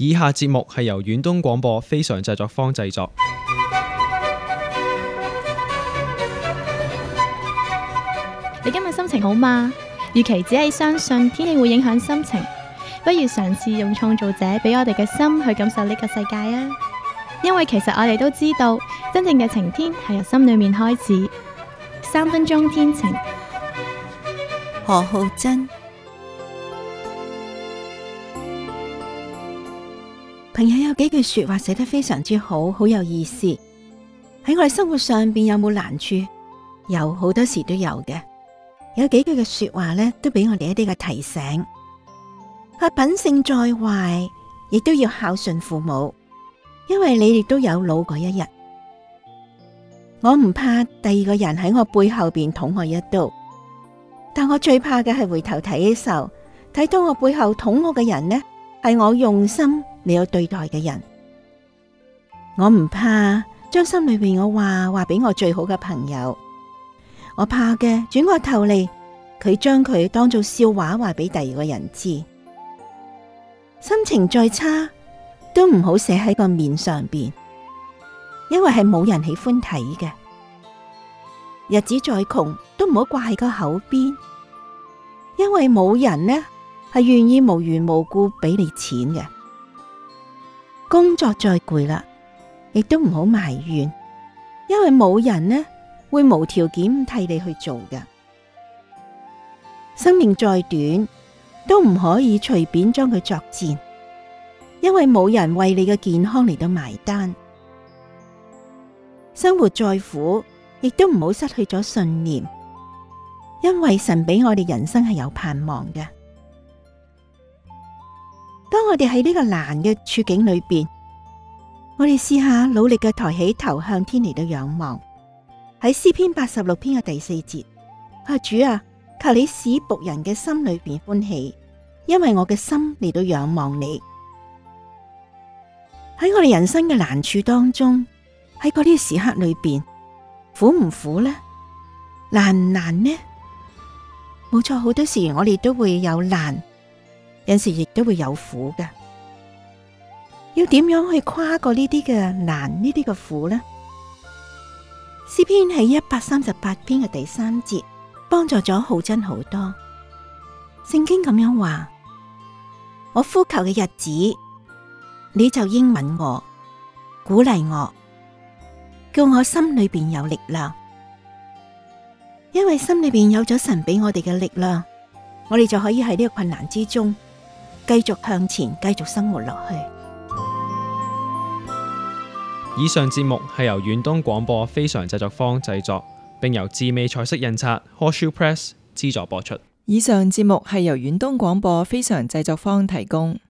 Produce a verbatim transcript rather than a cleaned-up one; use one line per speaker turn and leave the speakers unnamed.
以下節目係由遠東廣播非常製作坊製作。
你今日心情好嗎？與其只係相信天氣會影響心情，不如嘗試用創造者俾我哋嘅心去感受呢個世界啊！因為其實我哋都知道，真正嘅晴天係由心裏面開始。三分鐘天晴，
何浩珍。朋友有幾句說話寫得非常之好，好有意思。喺我哋生活上邊有冇難處？有，好多時都有嘅。有幾句嘅說話呢，都俾我哋一啲嘅提醒。佢品性再壞，亦都要孝順父母，因為你亦都有老嗰一日。我唔怕第二個人喺我背後邊捅我一刀，但我最怕嘅係回頭睇嘅時候，睇到我背後捅我嘅人呢，係我用心你有對待嘅人。我唔怕將心裏邊我話話俾我最好嘅朋友，我怕嘅轉過頭嚟，佢將佢當做笑話話俾第二個人知。心情再差都唔好寫喺個面上邊，因為係冇人喜歡睇嘅。日子再窮都唔好掛喺個口邊，因為冇人呢係願意無緣無故俾你錢嘅。工作再攰啦，亦都唔好埋怨，因為冇人呢會無條件替你去做嘅。生命再短都唔可以隨便將佢作戰，因為冇人為你嘅健康嚟到埋單。生活再苦，亦都唔好失去咗信念，因為神俾我哋人生係有盼望嘅。當我哋喺呢個難嘅處境裏邊，我哋試下努力嘅抬起頭向天嚟到仰望。喺詩篇八十六篇嘅第四節，啊主啊，求你使僕人嘅心裏邊歡喜，因為我嘅心嚟到仰望你。喺我哋人生嘅難處當中，喺嗰啲時刻裏邊，苦唔苦呢？難唔難呢？冇錯，好多時我哋都會有難，有時亦都會有苦嘅。要點樣去跨過呢啲嘅難，呢啲嘅苦呢？詩篇係一百三十八篇嘅第三節，幫助咗浩珍好多。聖經咁樣話：我呼求嘅日子，你就應允我，鼓勵我，叫我心裏邊有力量。因為心裏邊有咗神俾我哋嘅力量，我哋就可以喺呢個困難之中繼續向前，繼續生活落去。
以上節目係由遠東廣播非常製作坊製作，並由智美彩色印刷 Horseshoe Press 資助播出。
以上節目係由遠東廣播非常製作坊提供。